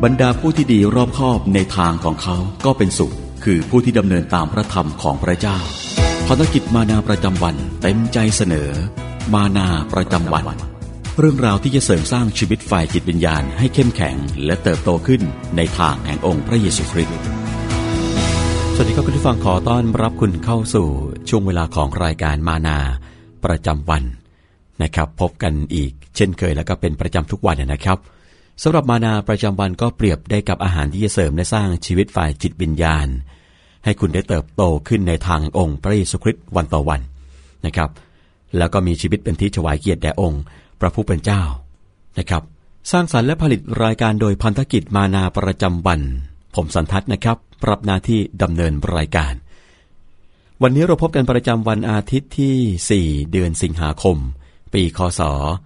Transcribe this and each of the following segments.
บรรดาผู้ที่ดีรอบคอบในทางของเขาก็เป็นสุขคือผู้ที่ดำเนินตามพระธรรมของพระเจ้าภารกิจมานาประจำวันเต็มใจเสนอมานาประจำวันเรื่องราวที่จะเสริมสร้างชีวิตฝ่ายจิตวิญญาณให้เข้มแข็งและเติบโตขึ้นในทางแห่งองค์พระเยซูคริสต์สวัสดีครับคุณผู้ฟังขอต้อนรับคุณเข้าสู่ช่วงเวลาของรายการมานาประจำวันนะครับพบกันอีกเช่นเคยแล้วก็เป็นประจำทุกวันนะครับสำหรับมานาประจำวันก็เปรียบได้กับอาหารที่จะเสริมและสร้างชีวิตฝ่ายจิตวิญญาณให้คุณได้เติบโตขึ้นในทางองค์พระเยซูคริสต์วันต่อวันนะครับแล้วก็มีชีวิตเป็นที่ถวายเกียรติแด่องค์พระผู้เป็นเจ้านะครับสร้างสรรค์และผลิตรายการโดยพันธกิจมานาประจำวันผมสันทัศน์นะครับรับหน้าที่ดำเนินรายการวันนี้เราพบกันประจำวันอาทิตย์ที่4เดือนสิงหาคมปีคศ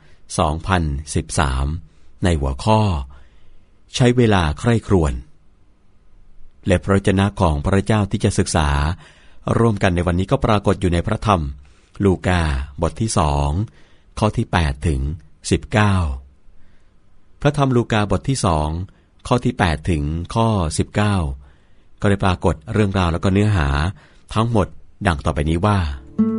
2013ในหัวข้อใช้เวลาใคร่ครวญและพระวจนะของพระเจ้าที่จะศึกษาร่วมกันในวันนี้ก็ปรากฏอยู่ในพระธรรมลูกาบทที่2ข้อที่8ถึง19พระธรรมลูกาบทที่2ข้อที่8ถึงข้อ19ก็ได้ปรากฏเรื่องราวแล้วก็เนื้อหาทั้งหมดดังต่อไปนี้ว่า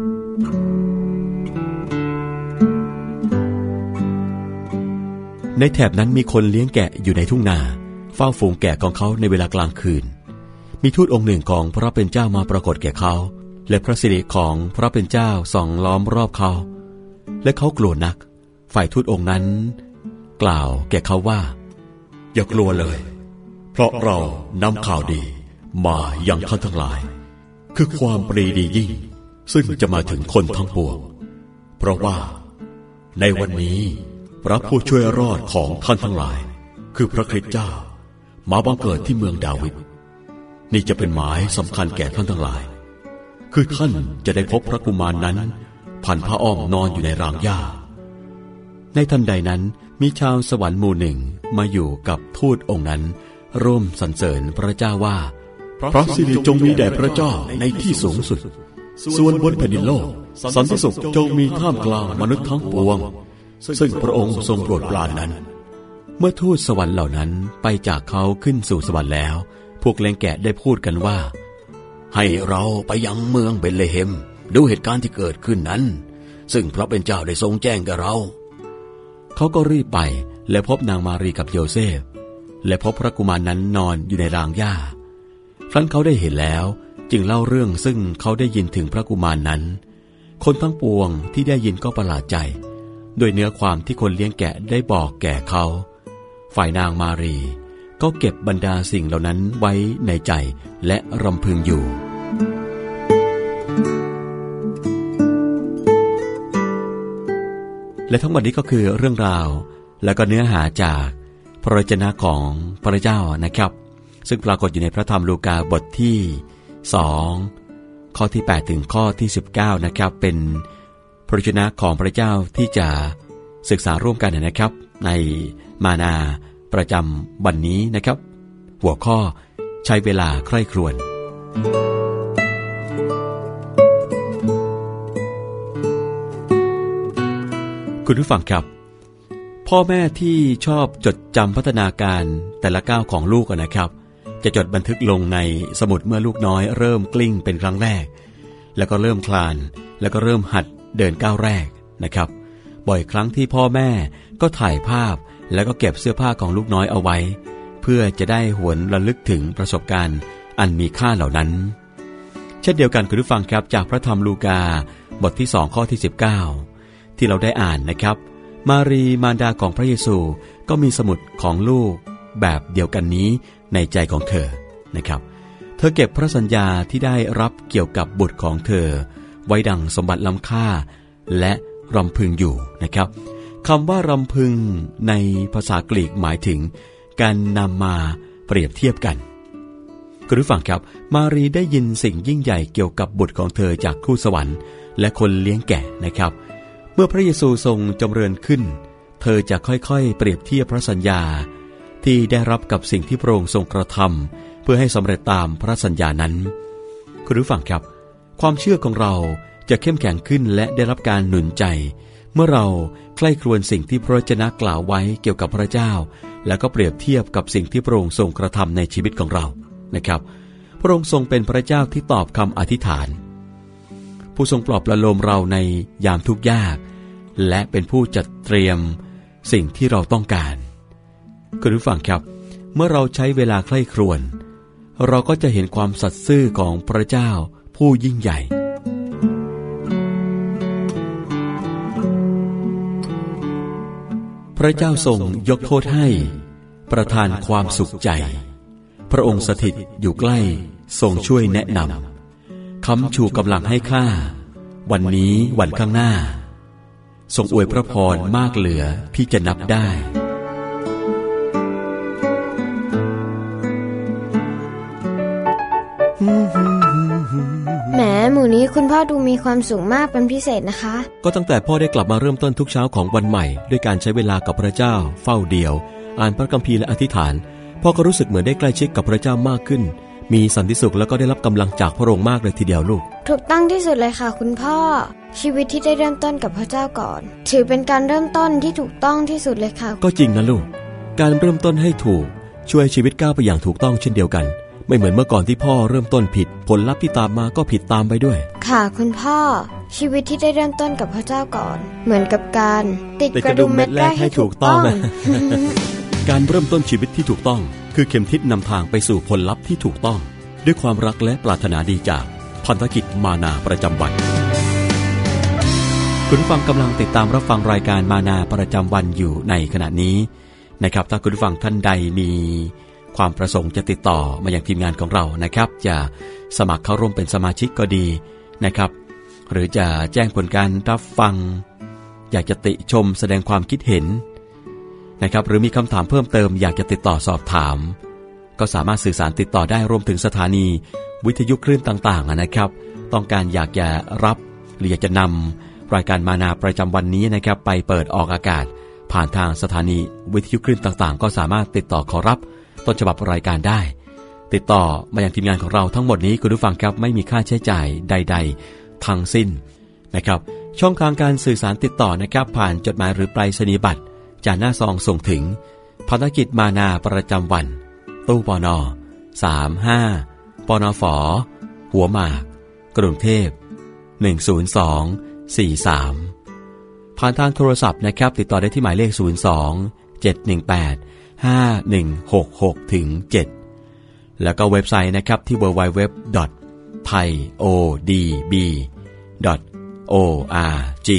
ในแถบนั้นมีคนเลี้ยงแกะอยู่ในทุ่งนาเฝ้าฝูงแกะของเขาในเวลากลางคืนมีทูตองค์หนึ่งของพระเป็นเจ้ามาปรากฏแก่เขาและพระสิริของพระเป็นเจ้าส่องล้อมรอบเขาและเขากลัวนักฝ่ายทูตองค์นั้นกล่าวแก่เขาว่าอย่ากลัวเลยเพราะเรานำข่าวดีมายังท่านทั้งหลายคือความปรีดียิ่งซึ่งจะมาถึงคนทั้งปวงเพราะว่าในวันนี้พระผู้ช่วยรอดของท่านทั้งหลายคือพระคริสต์เจ้ามาบังเกิดที่เมืองดาวิดนี่จะเป็นหมายสำคัญแก่ท่านทั้งหลายคือท่านจะได้พบพระกุมารนั้นพันผ้าอ้อมนอนอยู่ในรางหญ้าในทันใดนั้นมีชาวสวรรค์หมู่หนึ่งมาอยู่กับทูตองค์นั้นร่วมสรรเสริญพระเจ้าว่าพระสิริจงมีแด่พระเจ้าในที่สูงสุดส่วนบนแผ่นดินโลกสันติสุขจงมีท่ามกลางมนุษย์ทั้งปวงซึ่งพระองค์ทรงโปรดปรานนั้นเมื่อทูตสวรรค์เหล่านั้นไปจากเขาขึ้นสู่สวรรค์แล้วพวกเลี้ยงแกะได้พูดกันว่าให้เราไปยังเมืองเบธเลเฮมดูเหตุการณ์ที่เกิดขึ้นนั้นซึ่งพระเป็นเจ้าได้ทรงแจ้งแก่เราเขาก็รีบไปและพบนางมารีกับโยเซฟและพบพระกุมารนั้นนอนอยู่ในรางหญ้าครั้นเขาได้เห็นแล้วจึงเล่าเรื่องซึ่งเขาได้ยินถึงพระกุมารนั้นคนทั้งปวงที่ได้ยินก็ประหลาดใจโดยเนื้อความที่คนเลี้ยงแกะได้บอกแก่เขาฝ่ายนางมารีก็เก็บบรรดาสิ่งเหล่านั้นไว้ในใจและรำพึงอยู่และทั้งหมดนี้ก็คือเรื่องราวและก็เนื้อหาจากพระวจนะของพระเจ้านะครับซึ่งปรากฏอยู่ในพระธรรมลูกาบทที่2ข้อที่8ถึงข้อที่19นะครับเป็นพระวจนะของพระเจ้าที่จะศึกษาร่วมกันนะครับในมานาประจำวันนี้นะครับหัวข้อใช้เวลาใคร่ครวญคุณผู้ฟังครับพ่อแม่ที่ชอบจดจำพัฒนาการแต่ละก้าวของลูกนะครับจะจดบันทึกลงในสมุดเมื่อลูกน้อยเริ่มกลิ้งเป็นครั้งแรกแล้วก็เริ่มคลานแล้วก็เริ่มหัดเดินก้าวแรกนะครับบ่อยครั้งที่พ่อแม่ก็ถ่ายภาพแล้วก็เก็บเสื้อผ้าของลูกน้อยเอาไว้เพื่อจะได้หวนระลึกถึงประสบการณ์อันมีค่าเหล่านั้นเช่นเดียวกันคุณผู้ฟังครับจากพระธรรมลูกาบทที่2ข้อที่19ที่เราได้อ่านนะครับมารีมารดาของพระเยซูก็มีสมุดของลูกแบบเดียวกันนี้ในใจของเธอนะครับเธอเก็บพระสัญญาที่ได้รับเกี่ยวกับบุตรของเธอไว้ดังสมบัติล้ำค่าและรำพึงอยู่นะครับคำว่ารำพึงในภาษากรีกหมายถึงการนำมาเปรียบเทียบกันคุณผู้ฟังครับมารีได้ยินสิ่งยิ่งใหญ่เกี่ยวกับบุตรของเธอจากทูตสวรรค์และคนเลี้ยงแกะนะครับเมื่อพระเยซูทรงจำเริญขึ้นเธอจะค่อยๆเปรียบเทียบพระสัญญาที่ได้รับกับสิ่งที่พระองค์ทรงกระทำเพื่อให้สำเร็จตามพระสัญญานั้นคุณผู้ฟังครับความเชื่อของเราจะเข้มแข็งขึ้นและได้รับการหนุนใจเมื่อเราใคร่ครวญสิ่งที่พระวจนะกล่าวไว้เกี่ยวกับพระเจ้าแล้วก็เปรียบเทียบกับสิ่งที่พระองค์ทรงกระทำในชีวิตของเรานะครับพระองค์ทรงเป็นพระเจ้าที่ตอบคำอธิษฐานผู้ทรงปลอบประโลมเราในยามทุกข์ยากและเป็นผู้จัดเตรียมสิ่งที่เราต้องการคุณผู้ฟังครับเมื่อเราใช้เวลาใคร่ครวญเราก็จะเห็นความสัตย์ซื่อของพระเจ้าผู้ยิ่งใหญ่พระเจ้าทรงยกโทษให้ประทานความสุขใจพระองค์สถิตอยู่ใกล้ทรงช่วยแนะนำค้ำชูกำลังให้ข้าวันนี้วันข้างหน้าทรงอวยพระพรมากเหลือที่จะนับได้แหมหมู่นี้คุณพ่อดูมีความสุขมากเป็นพิเศษนะคะก็ตั้งแต่พ่อได้กลับมาเริ่มต้นทุกเช้าของวันใหม่ด้วยการใช้เวลากับพระเจ้าเฝ้าเดี่ยวอ่านพระคัมภีร์และอธิษฐานพ่อก็รู้สึกเหมือนได้ใกล้ชิดกับพระเจ้ามากขึ้นมีสันติสุขแล้วก็ได้รับกำลังจากพระองค์มากเลยทีเดียวลูกถูกต้องที่สุดเลยค่ะคุณพ่อชีวิตที่ได้เริ่มต้นกับพระเจ้าก่อนถือเป็นการเริ่มต้นที่ถูกต้องที่สุดเลยค่ะก็จริงนะลูกการเริ่มต้นให้ถูกช่วยชีวิตก้าวไปอย่างถูกต้องเช่นเดียวกันไม่เหมือนเมื่อก่อนที่พ่อเริ่มต้นผิดผลลัพธ์ที่ตามมาก็ผิดตามไปด้วยค่ะคุณพ่อชีวิตที่ได้เริ่มต้นกับพระเจ้าก่อนเหมือนกับการติดกระดุมเม็ดแรกให้ถูกต้องการเริ่มต้นชีวิตที่ถูกต้องคือเข็มทิศนำทางไปสู่ผลลัพธ์ที่ถูกต้องด้วยความรักและปรารถนาดีจากพันธกิจมานาประจำวันคุณฟังกำลังติดตามรับฟังรายการมานาประจำวันอยู่ในขณะนี้นะครับถ้าคุณฟังท่านใดมีความประสงค์จะติดต่อมาอย่างทีมงานของเรานะครับจะสมัครเข้าร่วมเป็นสมาชิกก็ดีนะครับหรือจะแจ้งผลการรับฟังอยากจะติชมแสดงความคิดเห็นนะครับหรือมีคำถามเพิ่มเติมอยากจะติดต่อสอบถามก็สามารถสื่อสารติดต่อได้รวมถึงสถานีวิทยุคลื่นต่างๆนะครับต้องการอยากจะรับหรืออยากจะนำรายการมานาประจำวันนี้นะครับไปเปิดออกอากาศผ่านทางสถานีวิทยุคลื่นต่างๆก็สามารถติดต่อขอรับต้นฉบับรายการได้ติดต่อมายังทีมงานของเราทั้งหมดนี้คุณผู้ฟังครับไม่มีค่าใช้จ่ายใดๆทั้งสิ้นนะครับช่องทางการสื่อสารติดต่อนะครับผ่านจดหมายหรือไปรษณียบัตรจานหน้าซองส่งถึงภารกิจมานาประจำวันตู้ปน35ปนฝหัวหมากกรุงเทพ10243ผ่านทางโทรศัพท์นะครับติดต่อได้ที่หมายเลข02-718-5166-7แล้วก็เว็บไซต์นะครับที่ www.thaiodb.org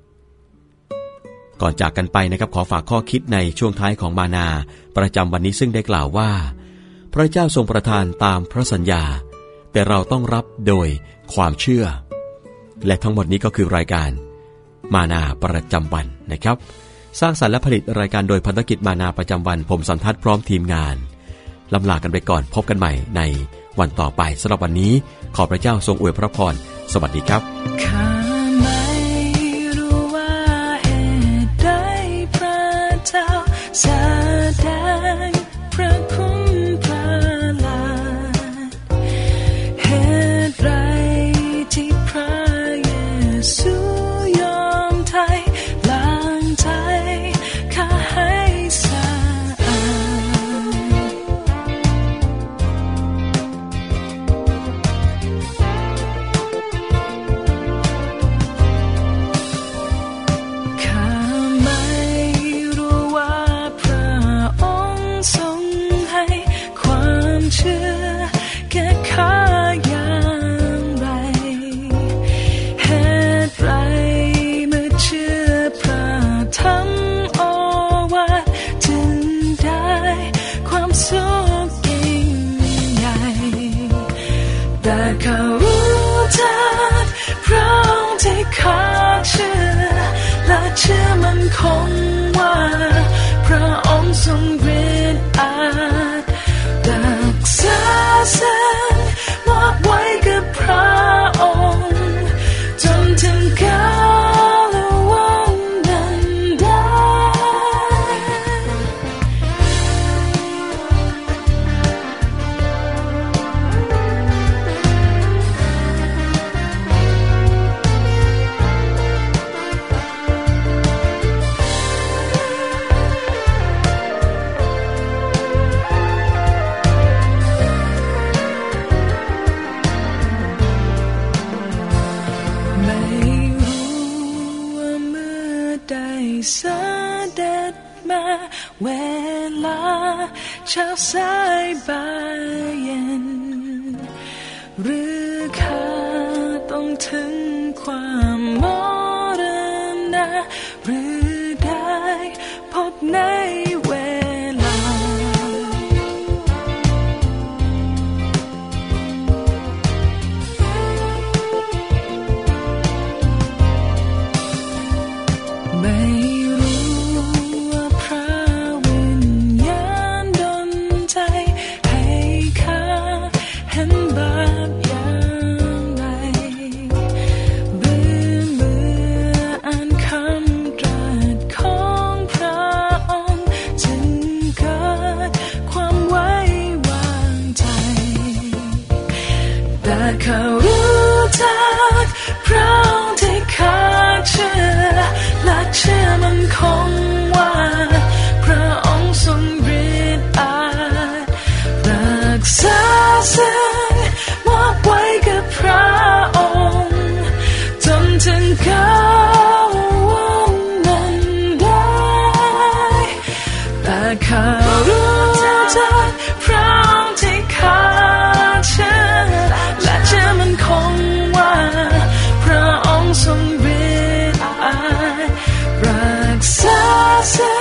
ก่อนจากกันไปนะครับขอฝากข้อคิดในช่วงท้ายของมานาประจำวันนี้ซึ่งได้กล่าวว่าพระเจ้าทรงประทานตามพระสัญญาแต่เราต้องรับโดยความเชื่อและทั้งหมดนี้ก็คือรายการมานาประจำวันนะครับสร้างสรรค์และผลิตรายการโดยพันธกิจมานาประจำวันผมสันทัศน์พร้อมทีมงานลำลากันไปก่อนพบกันใหม่ในวันต่อไปสำหรับวันนี้ขอพระเจ้าทรงอวยพระพรสวัสดีครับแสดงพระคุณประหลาดเหตุไรที่พระเยซูยอมไถ่ล้างใจข้าให้สะอาดข้าไม่รู้ว่าทรงให้ความเชื่อแก่ข้าอย่างไรเหตุไรเมื่อเชื่อพระธรรมโอวาทจึงได้ความสุขยิ่งใหญ่แต่ข้ารู้จักพระองค์ที่ข้าเชื่อและเชื่อมันคงว่าพระองค์ทรงฤทธิ์อาจรักษาแสนมอบไว้กับพระองค์จนถึงกาลวันนั้นได้ลาเช้าสายบ่ายเย็นหรือข้าต้องถึงความมรณะหรือได้พบในเวลาไม่รู้ว่าพระวิญญาณดลใจให้ข้าเห็นบาปอย่างไรเมื่ออ่านคำตรัสของพระองค์จึงเกิดความไว้วางใจแต่เขารู้จักพระองค์ที่ข้าเชื่อและเชื่อมันคงว่าพระองค์ทรงฤทธิ์อาจรักษาซึ่งมอบไว้กับพระองค์จนถึงก้าววันนั้นได้แต่ข้ารู้จักพระองค์ที่ข้าเชื่อและเชื่อมันคงว่าพระองค์ทรงฤทธิ์อาจรักษา